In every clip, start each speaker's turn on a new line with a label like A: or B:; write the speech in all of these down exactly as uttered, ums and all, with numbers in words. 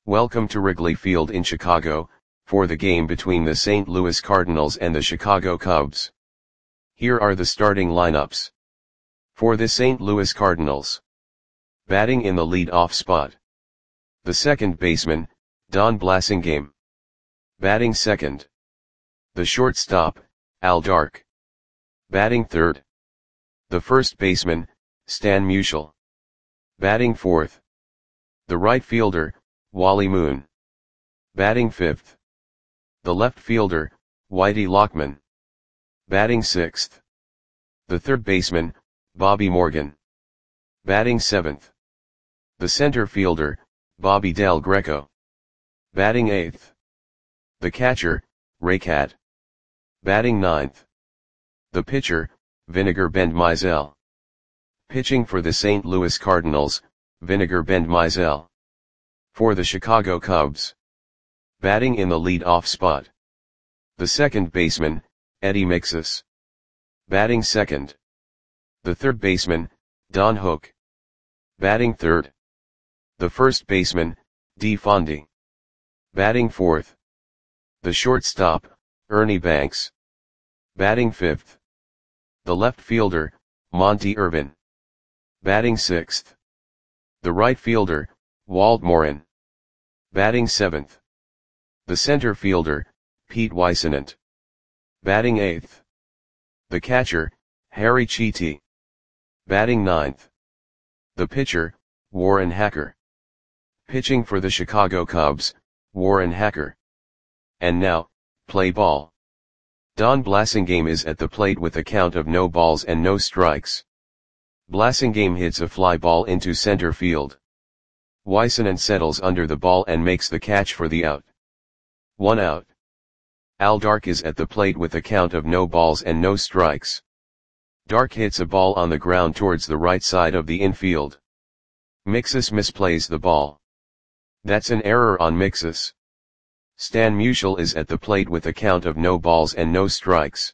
A: Welcome to Wrigley Field in Chicago, for the game between the Saint Louis Cardinals and the Chicago Cubs. Here are the starting lineups. For the Saint Louis Cardinals. Batting in the lead-off spot. The second baseman, Don Blasingame. Batting second. The shortstop, Al Dark. Batting third. The first baseman, Stan Musial. Batting fourth. The right fielder, Wally Moon. Batting fifth. The left fielder, Whitey Lockman. Batting sixth. The third baseman, Bobby Morgan. Batting seventh. The center fielder, Bobby Del Greco. Batting eighth. The catcher, Ray Cat. Batting ninth. The pitcher, Vinegar Bend Mizell. Pitching for the Saint Louis Cardinals, Vinegar Bend Mizell. For the Chicago Cubs. Batting in the lead-off spot. The second baseman, Eddie Mixas. Batting second. The third baseman, Don Hook. Batting third. The first baseman, Dee Fondy. Batting fourth. The shortstop, Ernie Banks. Batting fifth. The left fielder, Monty Irvin. Batting sixth. The right fielder, Walt Morin. Batting seventh. The center fielder, Pete Whisenant. Batting eighth. The catcher, Harry Cheety. Batting ninth. The pitcher, Warren Hacker. Pitching for the Chicago Cubs, Warren Hacker. And now, play ball. Don Blasingame is at the plate with a count of no balls and no strikes. Blasingame hits a fly ball into center field. Whisenant settles under the ball and makes the catch for the out. One out. Al Dark is at the plate with a count of no balls and no strikes. Dark hits a ball on the ground towards the right side of the infield. Mixas misplays the ball. That's an error on Mixas. Stan Musial is at the plate with a count of no balls and no strikes.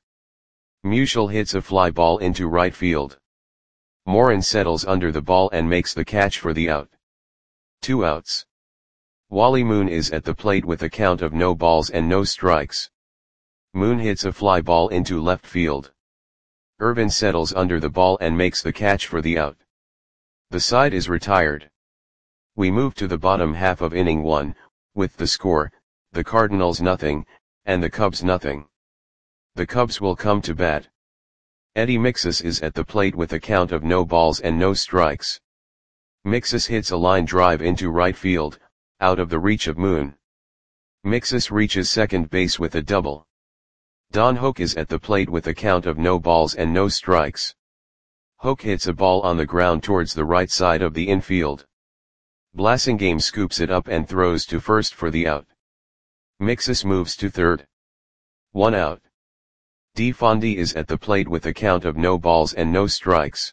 A: Musial hits a fly ball into right field. Morin settles under the ball and makes the catch for the out. Two outs. Wally Moon is at the plate with a count of no balls and no strikes. Moon hits a fly ball into left field. Irvin settles under the ball and makes the catch for the out. The side is retired. We move to the bottom half of inning one, with the score, the Cardinals nothing, and the Cubs nothing. The Cubs will come to bat. Eddie Mixas is at the plate with a count of no balls and no strikes. Mixas hits a line drive into right field, out of the reach of Moon. Mixas reaches second base with a double. Don Hook is at the plate with a count of no balls and no strikes. Hook hits a ball on the ground towards the right side of the infield. Blasingame scoops it up and throws to first for the out. Mixas moves to third. One out. Dee Fondy is at the plate with a count of no balls and no strikes.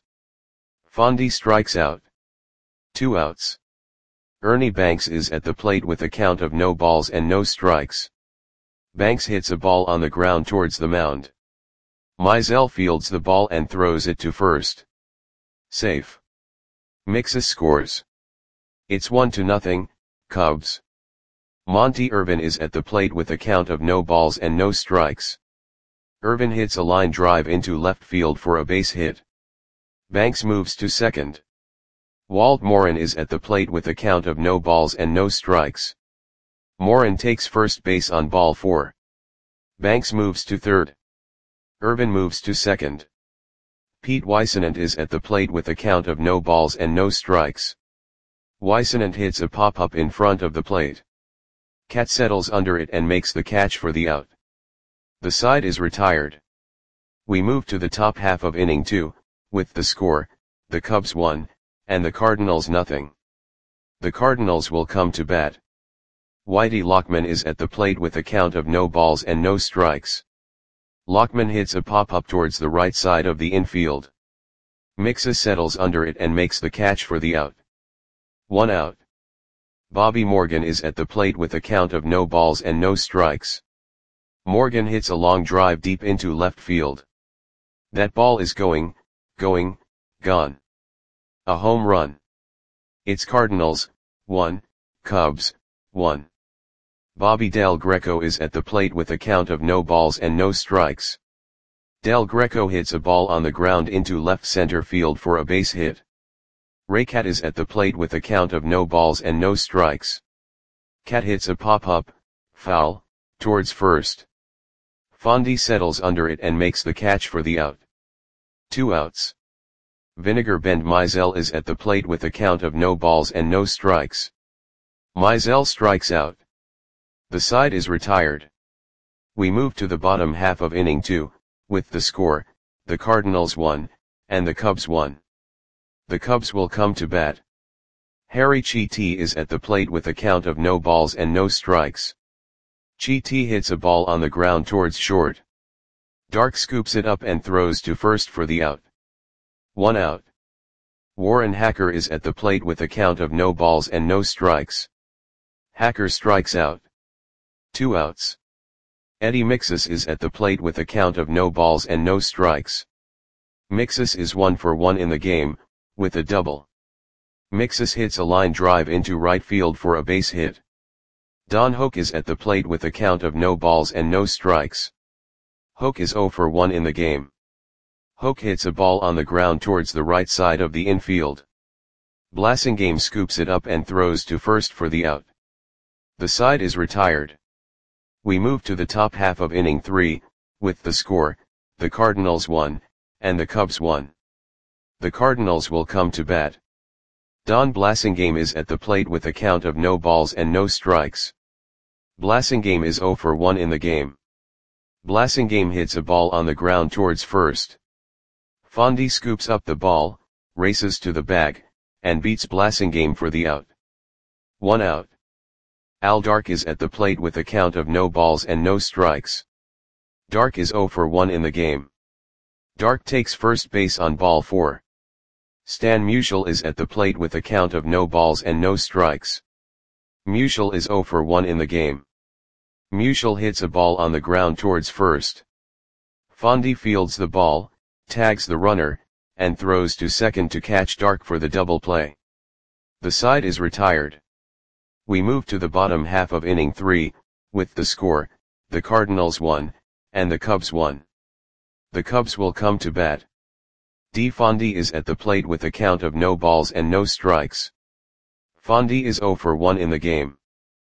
A: Fondy strikes out. Two outs. Ernie Banks is at the plate with a count of no balls and no strikes. Banks hits a ball on the ground towards the mound. Mizell fields the ball and throws it to first. Safe. Mixas scores. It's one to nothing, Cubs. Monty Irvin is at the plate with a count of no balls and no strikes. Irvin hits a line drive into left field for a base hit. Banks moves to second. Walt Morin is at the plate with a count of no balls and no strikes. Morin takes first base on ball four. Banks moves to third. Irvin moves to second. Pete Whisenant is at the plate with a count of no balls and no strikes. Whisenant hits a pop-up in front of the plate. Cat settles under it and makes the catch for the out. The side is retired. We move to the top half of inning two, with the score, the Cubs one, and the Cardinals nothing. The Cardinals will come to bat. Whitey Lockman is at the plate with a count of no balls and no strikes. Lockman hits a pop-up towards the right side of the infield. Mixas settles under it and makes the catch for the out. One out. Bobby Morgan is at the plate with a count of no balls and no strikes. Morgan hits a long drive deep into left field. That ball is going, going, gone. A home run. It's Cardinals, one, Cubs, one. Bobby Del Greco is at the plate with a count of no balls and no strikes. Del Greco hits a ball on the ground into left center field for a base hit. Raycat is at the plate with a count of no balls and no strikes. Cat hits a pop-up, foul, towards first. Fondy settles under it and makes the catch for the out. Two outs. Vinegar Bend Mizell is at the plate with a count of no balls and no strikes. Mizell strikes out. The side is retired. We move to the bottom half of inning two, with the score, the Cardinals won, and the Cubs won. The Cubs will come to bat. Harry Chiti is at the plate with a count of no balls and no strikes. Chiti hits a ball on the ground towards short. Dark scoops it up and throws to first for the out. One out. Warren Hacker is at the plate with a count of no balls and no strikes. Hacker strikes out. Two outs. Eddie Mixus is at the plate with a count of no balls and no strikes. Mixus is one for one in the game, with a double. Mixus hits a line drive into right field for a base hit. Don Hoke is at the plate with a count of no balls and no strikes. Hoke is zero for one in the game. Hoke hits a ball on the ground towards the right side of the infield. Blasingame scoops it up and throws to first for the out. The side is retired. We move to the top half of inning three, with the score, the Cardinals won, and the Cubs won. The Cardinals will come to bat. Don Blasingame is at the plate with a count of no balls and no strikes. Blasingame is zero for one in the game. Blasingame hits a ball on the ground towards first. Fondy scoops up the ball, races to the bag, and beats Blasingame for the out. One out. Al Dark is at the plate with a count of no balls and no strikes. Dark is zero for one in the game. Dark takes first base on ball four. Stan Musial is at the plate with a count of no balls and no strikes. Musial is zero for one in the game. Musial hits a ball on the ground towards first. Fondy fields the ball, tags the runner, and throws to second to catch Dark for the double play. The side is retired. We move to the bottom half of inning three, with the score, the Cardinals won, and the Cubs won. The Cubs will come to bat. D. Fondy is at the plate with a count of no balls and no strikes. Fondy is zero for one in the game.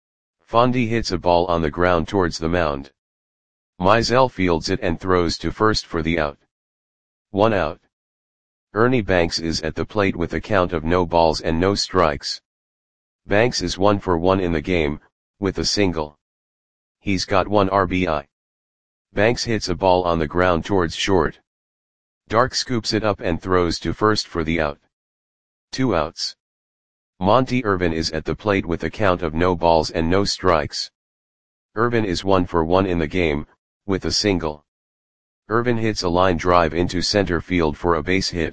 A: Fondy hits a ball on the ground towards the mound. Mizell fields it and throws to first for the out. One out. Ernie Banks is at the plate with a count of no balls and no strikes. Banks is one for one in the game, with a single. He's got one R B I. Banks hits a ball on the ground towards short. Dark scoops it up and throws to first for the out. Two outs. Monty Irvin is at the plate with a count of no balls and no strikes. Irvin is one for one in the game, with a single. Irvin hits a line drive into center field for a base hit.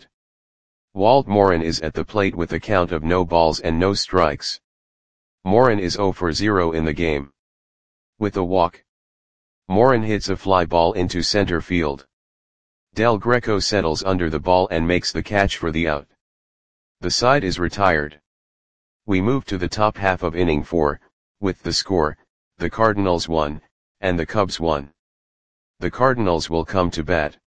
A: Walt Morin is at the plate with a count of no balls and no strikes. Morin is zero for zero in the game. With a walk. Morin hits a fly ball into center field. Del Greco settles under the ball and makes the catch for the out. The side is retired. We move to the top half of inning four, with the score, the Cardinals won, and the Cubs won. The Cardinals will come to bat.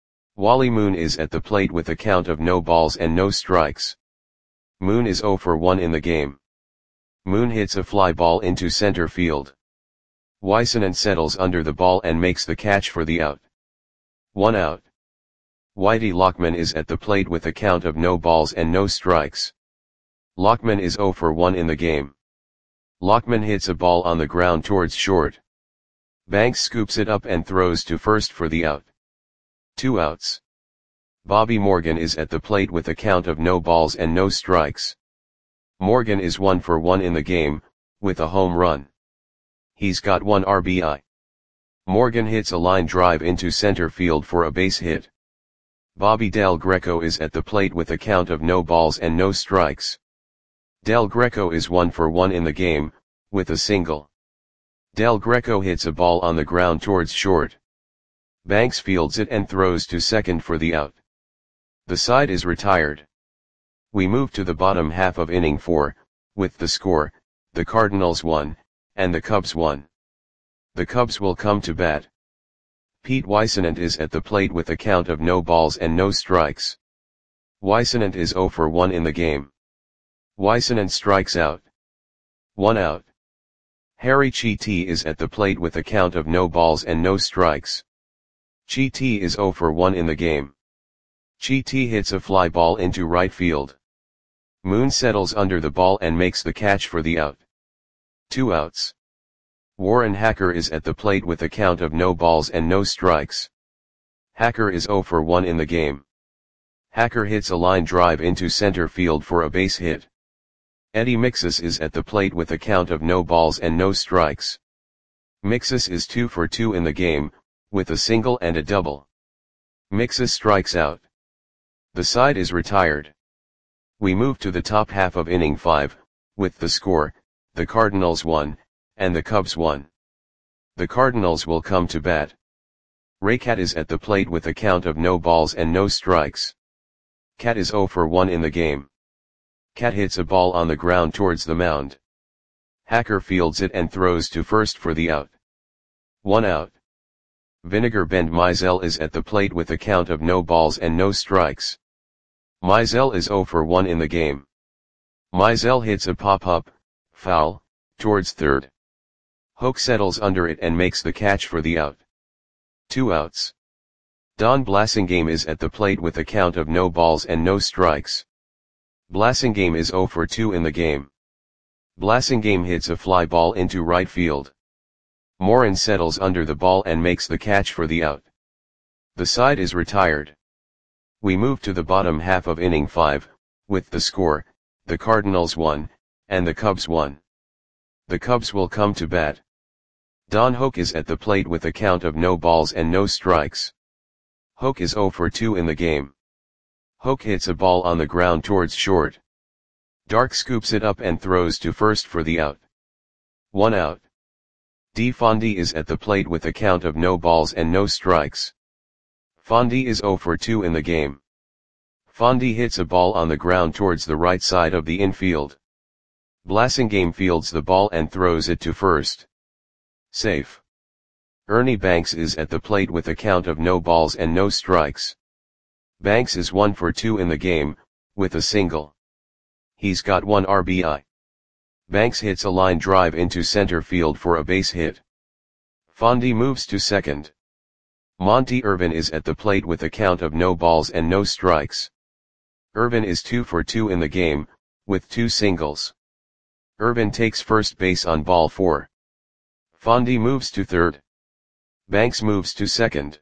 A: Wally Moon is at the plate with a count of no balls and no strikes. Moon is zero for one in the game. Moon hits a fly ball into center field. Wysonen settles under the ball and makes the catch for the out. One out. Whitey Lockman is at the plate with a count of no balls and no strikes. Lockman is zero for one in the game. Lockman hits a ball on the ground towards short. Banks scoops it up and throws to first for the out. Two outs. Bobby Morgan is at the plate with a count of no balls and no strikes. Morgan is one for one in the game, with a home run. He's got one R B I. Morgan hits a line drive into center field for a base hit. Bobby Del Greco is at the plate with a count of no balls and no strikes. Del Greco is one for one in the game, with a single. Del Greco hits a ball on the ground towards short. Banks fields it and throws to second for the out. The side is retired. We move to the bottom half of inning four, with the score, the Cardinals won, and the Cubs won. The Cubs will come to bat. Pete Weissenant is at the plate with a count of no balls and no strikes. Weissenant is zero for one in the game. Weissenant strikes out. One out. Harry Chiti is at the plate with a count of no balls and no strikes. Chiti is zero for one in the game. Chiti hits a fly ball into right field. Moon settles under the ball and makes the catch for the out. Two outs. Warren Hacker is at the plate with a count of no balls and no strikes. Hacker is zero for one in the game. Hacker hits a line drive into center field for a base hit. Eddie Mixus is at the plate with a count of no balls and no strikes. Mixus is two for two in the game, with a single and a double. Mixus strikes out. The side is retired. We move to the top half of inning five, with the score, the Cardinals won, and the Cubs won. The Cardinals will come to bat. Raycat is at the plate with a count of no balls and no strikes. Cat is zero for one in the game. Cat hits a ball on the ground towards the mound. Hacker fields it and throws to first for the out. One out. Vinegar Bend Mizell is at the plate with a count of no balls and no strikes. Mizell is zero for one in the game. Mizell hits a pop-up, foul, towards third. Hoke settles under it and makes the catch for the out. Two outs. Don Blasingame is at the plate with a count of no balls and no strikes. Blasingame is zero for two in the game. Blasingame hits a fly ball into right field. Morin settles under the ball and makes the catch for the out. The side is retired. We move to the bottom half of inning five, with the score, the Cardinals won, and the Cubs won. The Cubs will come to bat. Don Hoke is at the plate with a count of no balls and no strikes. Hoke is zero for two in the game. Hoke hits a ball on the ground towards short. Dark scoops it up and throws to first for the out. One out. D. Fondy is at the plate with a count of no balls and no strikes. Fondy is zero for two in the game. Fondy hits a ball on the ground towards the right side of the infield. Blasingame fields the ball and throws it to first. Safe. Ernie Banks is at the plate with a count of no balls and no strikes. Banks is one for two in the game, with a single. He's got one R B I. Banks hits a line drive into center field for a base hit. Fondy moves to second. Monty Irvin is at the plate with a count of no balls and no strikes. Irvin is two for two in the game, with two singles. Irvin takes first base on ball four. Fondy moves to third. Banks moves to second.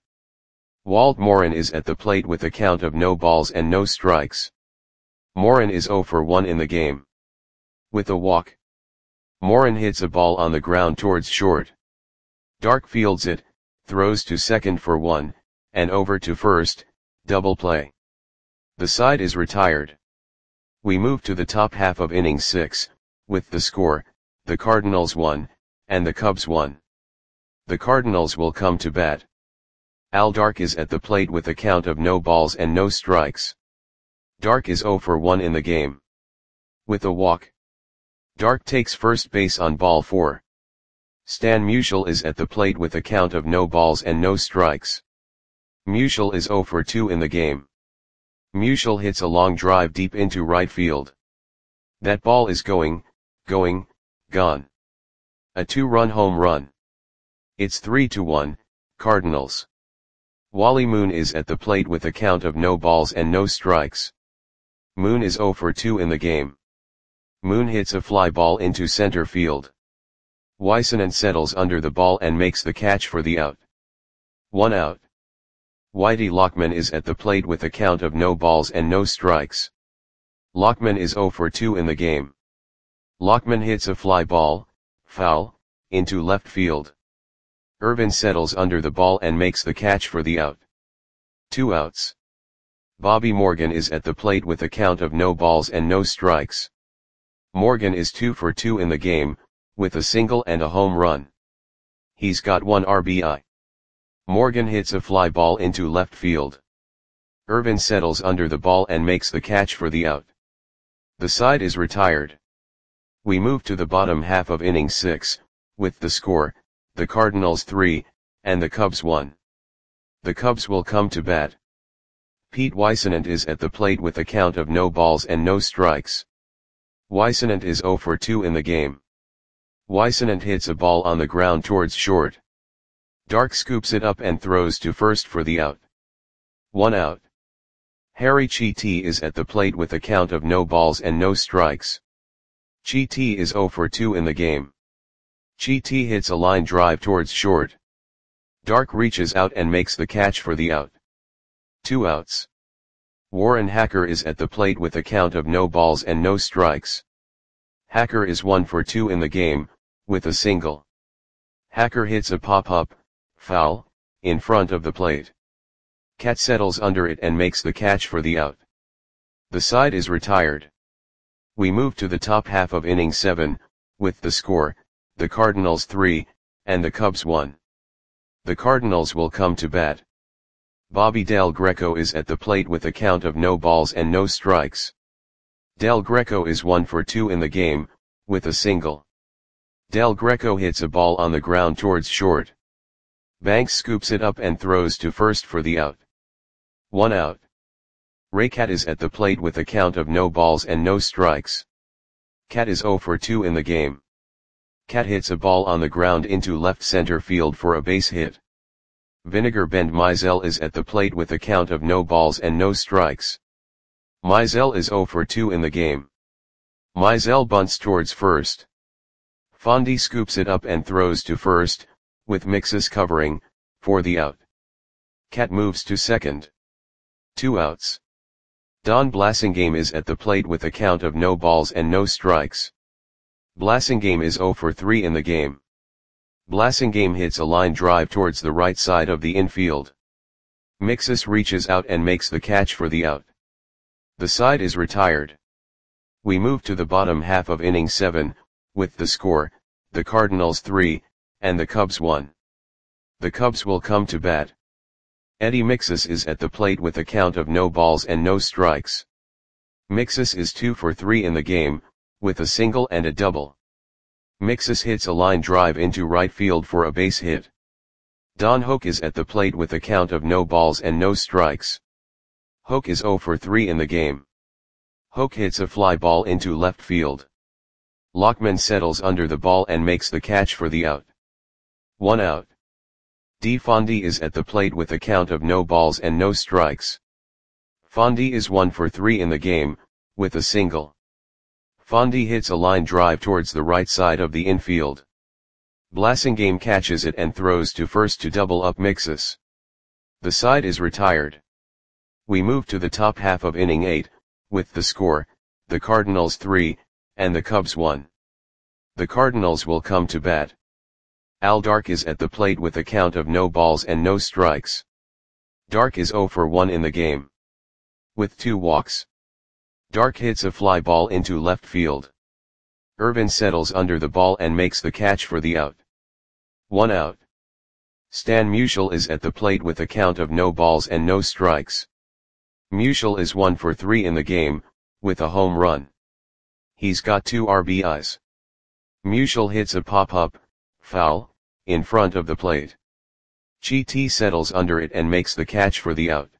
A: Walt Morin is at the plate with a count of no balls and no strikes. Morin is zero for one in the game. With a walk. Morin hits a ball on the ground towards short. Dark fields it, throws to second for one, and over to first, double play. The side is retired. We move to the top half of inning six, with the score, the Cardinals won, and the Cubs won. The Cardinals will come to bat. Al Dark is at the plate with a count of no balls and no strikes. Dark is zero for one in the game. With a walk. Dark takes first base on ball four. Stan Musial is at the plate with a count of no balls and no strikes. Musial is zero for two in the game. Musial hits a long drive deep into right field. That ball is going, going, gone. A two-run home run. It's three to one, Cardinals. Wally Moon is at the plate with a count of no balls and no strikes. Moon is zero for two in the game. Moon hits a fly ball into center field. Weissenant settles under the ball and makes the catch for the out. One out. Whitey Lockman is at the plate with a count of no balls and no strikes. Lockman is zero for two in the game. Lockman hits a fly ball, foul, into left field. Irvin settles under the ball and makes the catch for the out. Two outs. Bobby Morgan is at the plate with a count of no balls and no strikes. Morgan is two for two in the game, with a single and a home run. He's got one R B I. Morgan hits a fly ball into left field. Irvin settles under the ball and makes the catch for the out. The side is retired. We move to the bottom half of inning six, with the score, the Cardinals three, and the Cubs one. The Cubs will come to bat. Pete Weissenant is at the plate with a count of no balls and no strikes. Weissenant is oh for two in the game. Weissenant hits a ball on the ground towards short. Dark scoops it up and throws to first for the out. One out. Harry Chiti is at the plate with a count of no balls and no strikes. Chiti is oh for two in the game. Chiti hits a line drive towards short. Dark reaches out and makes the catch for the out. Two outs. Warren Hacker is at the plate with a count of no balls and no strikes. Hacker is one for two in the game, with a single. Hacker hits a pop-up, foul, in front of the plate. Cat settles under it and makes the catch for the out. The side is retired. We move to the top half of inning seven, with the score, the Cardinals three, and the Cubs one. The Cardinals will come to bat. Bobby Del Greco is at the plate with a count of no balls and no strikes. Del Greco is one for two in the game, with a single. Del Greco hits a ball on the ground towards short. Banks scoops it up and throws to first for the out. One out. Ray Cat is at the plate with a count of no balls and no strikes. Cat is oh for two in the game. Cat hits a ball on the ground into left center field for a base hit. Vinegar Bend Mizell is at the plate with a count of no balls and no strikes. Mizell is oh for two in the game. Mizell bunts towards first. Fondy scoops it up and throws to first, with Mixus covering, for the out. Cat moves to second. Two outs. Don Blasingame is at the plate with a count of no balls and no strikes. Blasingame is oh for three in the game. Blasingame hits a line drive towards the right side of the infield. Mixus reaches out and makes the catch for the out. The side is retired. We move to the bottom half of inning seven, with the score, the Cardinals three, and the Cubs one. The Cubs will come to bat. Eddie Mixus is at the plate with a count of no balls and no strikes. Mixus is two for three in the game, with a single and a double. Mixus hits a line drive into right field for a base hit. Don Hoke is at the plate with a count of no balls and no strikes. Hoke is oh for three in the game. Hoke hits a fly ball into left field. Lockman settles under the ball and makes the catch for the out. One out. D. Fondy is at the plate with a count of no balls and no strikes. Fondy is one for three in the game, with a single. Fondy hits a line drive towards the right side of the infield. Blasingame catches it and throws to first to double up Mixus. The side is retired. We move to the top half of inning eight, with the score, the Cardinals three, and the Cubs one. The Cardinals will come to bat. Al Dark is at the plate with a count of no balls and no strikes. Dark is oh for one in the game. With two walks. Dark hits a fly ball into left field. Irvin settles under the ball and makes the catch for the out. One out. Stan Musial is at the plate with a count of no balls and no strikes. Musial is one for three in the game, with a home run. He's got two R B Is. Musial hits a pop-up, foul, in front of the plate. Chiti settles under it and makes the catch for the out.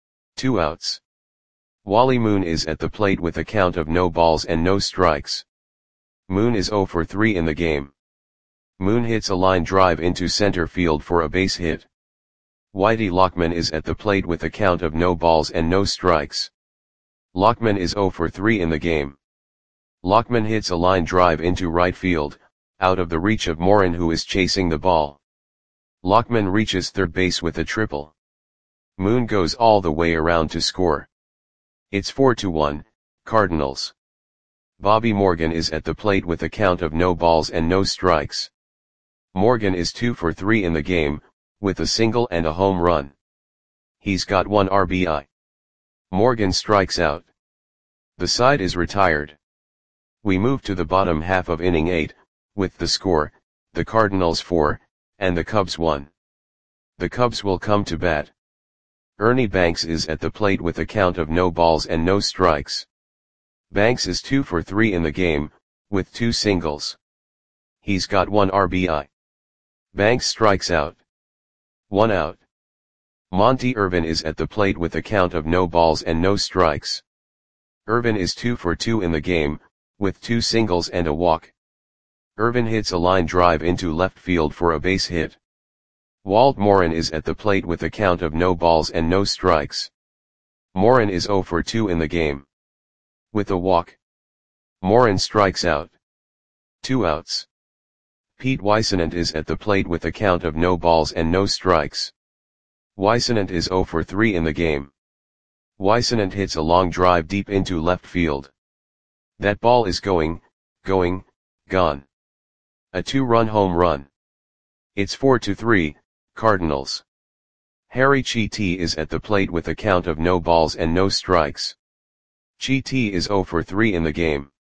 A: Two outs. Wally Moon is at the plate with a count of no balls and no strikes. Moon is oh for three in the game. Moon hits a line drive into center field for a base hit. Whitey Lockman is at the plate with a count of no balls and no strikes. Lockman is oh for three in the game. Lockman hits a line drive into right field, out of the reach of Morin, who is chasing the ball. Lockman reaches third base with a triple. Moon goes all the way around to score. It's four to one, Cardinals. Bobby Morgan is at the plate with a count of no balls and no strikes. Morgan is two for three in the game, with a single and a home run. He's got one R B I. Morgan strikes out. The side is retired. We move to the bottom half of inning eight, with the score, the Cardinals four, and the Cubs one. The Cubs will come to bat. Ernie Banks is at the plate with a count of no balls and no strikes. Banks is two for three in the game, with two singles. He's got one R B I. Banks strikes out. One out. Monty Irvin is at the plate with a count of no balls and no strikes. Irvin is two for two in the game, with two singles and a walk. Irvin hits a line drive into left field for a base hit. Walt Morin is at the plate with a count of no balls and no strikes. Morin is zero for two in the game. With a walk. Morin strikes out. Two outs. Pete Weissenant is at the plate with a count of no balls and no strikes. Weissenant is zero for three in the game. Weissenant hits a long drive deep into left field. That ball is going, going, gone. A two-run home run. It's four to three, Cardinals. Harry Chiti is at the plate with a count of no balls and no strikes. Chiti is zero for three in the game.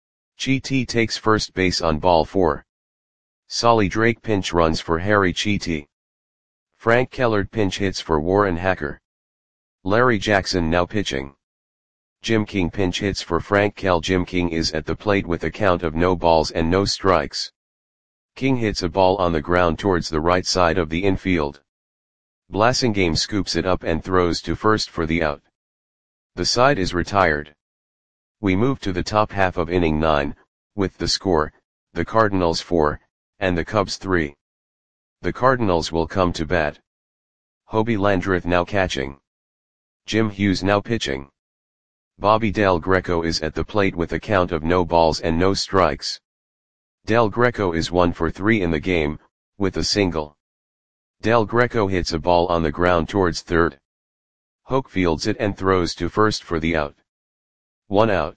A: Chiti takes first base on ball four. Solly Drake pinch runs for Harry Chiti. Frank Kellard pinch hits for Warren Hacker. Larry Jackson now pitching. Jim King pinch hits for Frank Kell. Jim King is at the plate with a count of no balls and no strikes. King hits a ball on the ground towards the right side of the infield. Blasingame scoops it up and throws to first for the out. The side is retired. We move to the top half of inning nine, with the score, the Cardinals four, and the Cubs three. The Cardinals will come to bat. Hobie Landreth now catching. Jim Hughes now pitching. Bobby Del Greco is at the plate with a count of no balls and no strikes. Del Greco is one for three in the game, with a single. Del Greco hits a ball on the ground towards third. Hoke fields it and throws to first for the out. One out.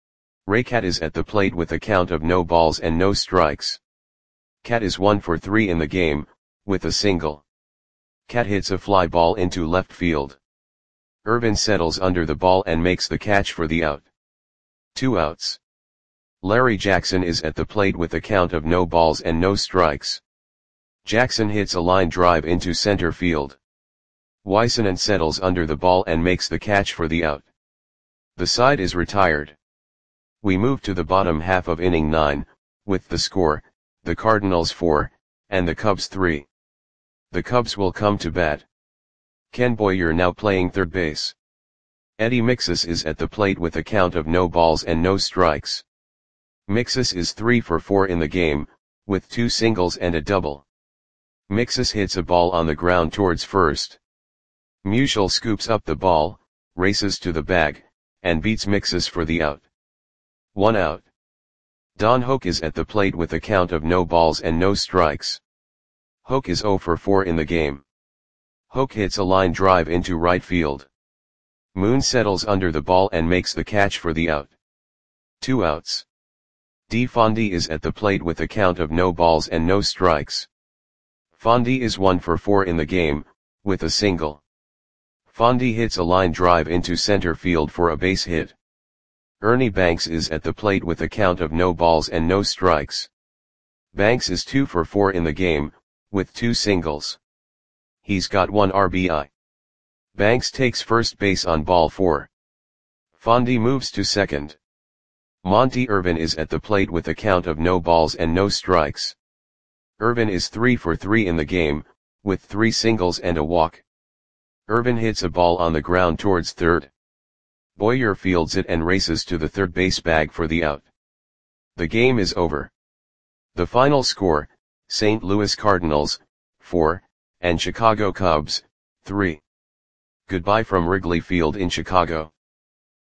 A: Ray Cat is at the plate with a count of no balls and no strikes. Cat is one for three in the game, with a single. Cat hits a fly ball into left field. Irvin settles under the ball and makes the catch for the out. Two outs. Larry Jackson is at the plate with a count of no balls and no strikes. Jackson hits a line drive into center field. Weissenant settles under the ball and makes the catch for the out. The side is retired. We move to the bottom half of inning nine, with the score, the Cardinals four, and the Cubs three. The Cubs will come to bat. Ken Boyer now playing third base. Eddie Mixus is at the plate with a count of no balls and no strikes. Mixus is three for four in the game, with two singles and a double. Mixus hits a ball on the ground towards first. Musial scoops up the ball, races to the bag, and beats Mixus for the out. One out. Don Hoke is at the plate with a count of no balls and no strikes. Hoke is zero for four in the game. Hoke hits a line drive into right field. Moon settles under the ball and makes the catch for the out. Two outs. D. Fondy is at the plate with a count of no balls and no strikes. Fondy is one for four in the game, with a single. Fondy hits a line drive into center field for a base hit. Ernie Banks is at the plate with a count of no balls and no strikes. Banks is two for four in the game, with two singles. He's got one R B I. Banks takes first base on ball four. Fondy moves to second. Monty Irvin is at the plate with a count of no balls and no strikes. Irvin is three for three in the game, with three singles and a walk. Irvin hits a ball on the ground towards third. Boyer fields it and races to the third base bag for the out. The game is over. The final score, Saint Louis Cardinals, four, and Chicago Cubs, three. Goodbye from Wrigley Field in Chicago.